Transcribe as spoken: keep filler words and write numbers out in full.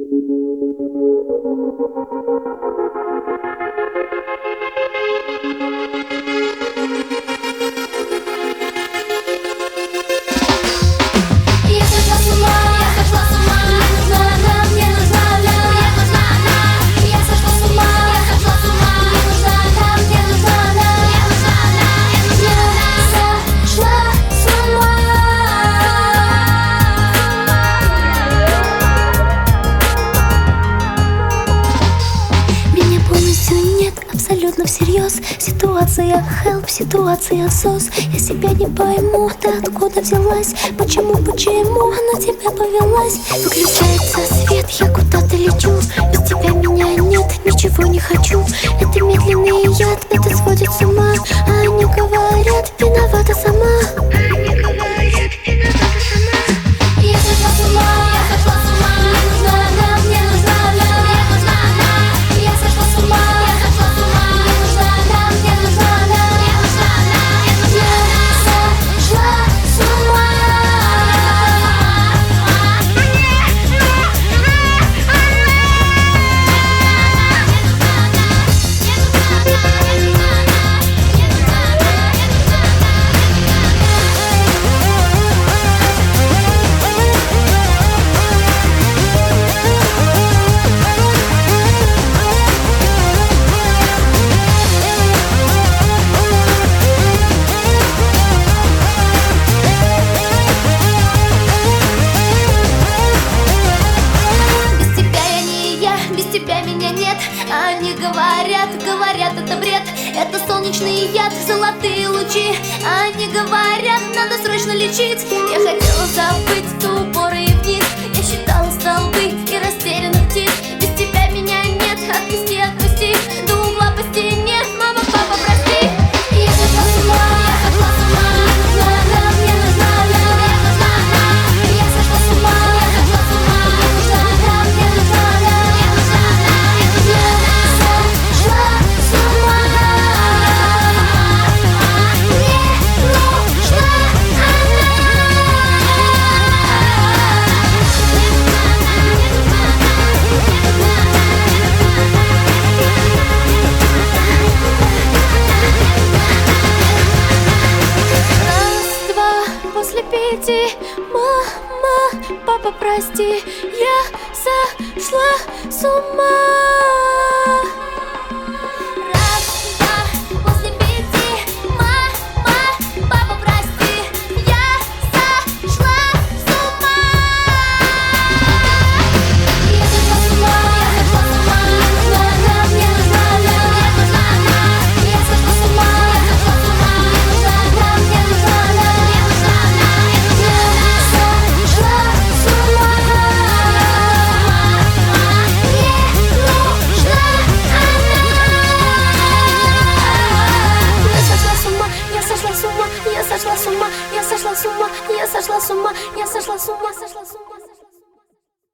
Абсолютно всерьез. Ситуация help, ситуация сос. Я себя не пойму, ты откуда взялась? Почему, почему на тебя повелась? Выключается свет, я куда-то лечу. Без тебя меня нет, ничего не хочу. Это медленный яд, это сводит с ума. А они говорят, виновата сама. Они говорят, виновата сама. Я сошла с ума, я сошла с ума. Мне нужна она, мне нужна она, мне нужна она. Я сошла с ума. Они говорят, говорят, это бред. Это солнечный яд, золотые лучи. Они говорят, надо срочно лечить. Я хотела забыть до упора и вниз. Я считала столбы и растерянных птиц. Без тебя меня нет, отпусти, отпусти. До угла по стене, мама, папа, прости. Я сошла с ума, я сошла с ума. Мне нужна она, мне нужна она, мне нужна она. Я сошла с ума, я сошла с ума. Мне нужна она, мне нужна она, мне нужна она. После пяти, мама, папа, прости, я сошла с ума. Раз, два, после пяти, мама, папа, прости, я сошла с ума. Я сошла с ума, я сошла с ума. Мне нужна она, мне нужна она, мне нужна она. Я сошла с ума, я сошла с ума. Мне нужна она, мне нужна она, мне нужна она. Я сошла с ума, я сошла с ума, я сошла с ума, я сошла с ума, я сошла с ума.